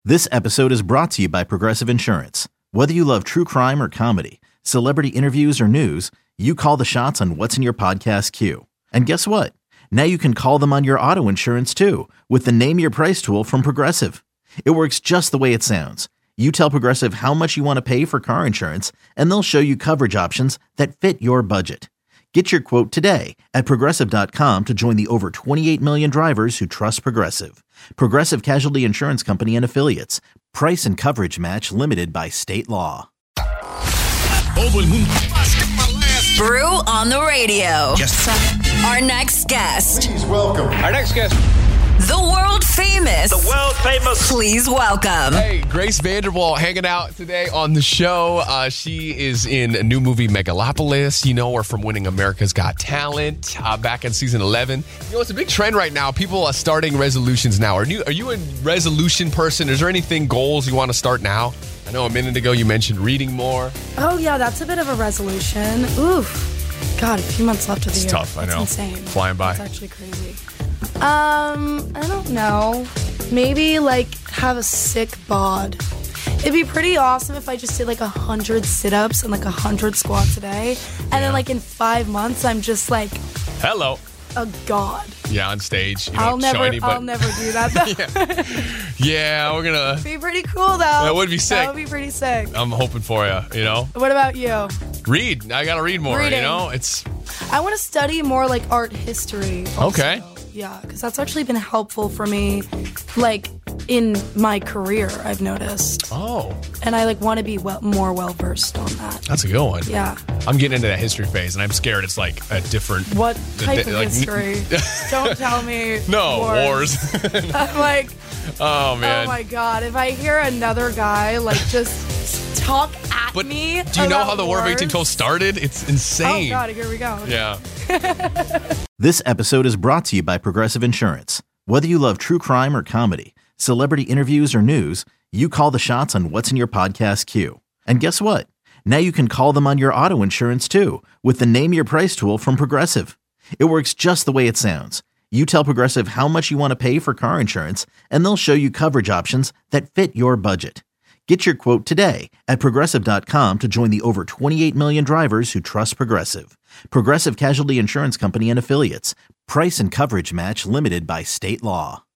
This episode is brought to you by Progressive Insurance. Whether you love true crime or comedy, celebrity interviews or news, you call the shots on what's in your podcast queue. And guess what? Now you can call them on your auto insurance too with the Name Your Price tool from Progressive. It works just the way it sounds. You tell Progressive how much you want to pay for car insurance, and they'll show you coverage options that fit your budget. Get your quote today at Progressive.com to join the over 28 million drivers who trust Progressive. Progressive Casualty Insurance Company and Affiliates. Price and coverage match limited by state law. Brew on the radio. Yes. Our next guest. Please welcome. Our next guest. The world famous. The world famous. Please welcome. Hey, Grace Vanderwall hanging out today on the show. She is in a new movie, Megalopolis. You know her from winning America's Got Talent back in season 11. You know, it's a big trend right now. People are starting resolutions now. Are you a resolution person? Is there anything, goals you want to start now? I know a minute ago you mentioned reading more. Oh, yeah, that's a bit of a resolution. Oof. God, a few months left of the year. It's tough, I know. It's insane. Flying by. It's actually crazy. I don't know. Maybe, have a sick bod. It'd be pretty awesome if I just did, 100 sit-ups and, 100 squats a day. And then, in 5 months, I'm just, Hello. a god. Yeah, on stage. You I'll don't show never do that, though. Yeah, we're going to... It'd be pretty cool, though. That would be sick. That would be pretty sick. I'm hoping for you, you know? What about you? Read. I got to read more, Reading. you know? I want to study more, art history. Also. Okay. Yeah, because that's actually been helpful for me, in my career, I've noticed. Oh. And I, want to be more well-versed on that. That's a good one. Yeah. I'm getting into that history phase, and I'm scared it's, a different... What type of history? Don't tell me. No, wars. I'm Oh, man. oh, my God. If I hear another guy, just talk at me do you know how the War of wars? 1812 started? It's insane. Oh, God, here we go. Yeah. This episode is brought to you by Progressive Insurance. Whether you love true crime or comedy, celebrity interviews or news, you call the shots on what's in your podcast queue. And guess what? Now you can call them on your auto insurance too with the Name Your Price tool from Progressive. It works just the way it sounds. You tell Progressive how much you want to pay for car insurance, and they'll show you coverage options that fit your budget. Get your quote today at Progressive.com to join the over 28 million drivers who trust Progressive. Progressive Casualty Insurance Company and Affiliates. Price and coverage match limited by state law.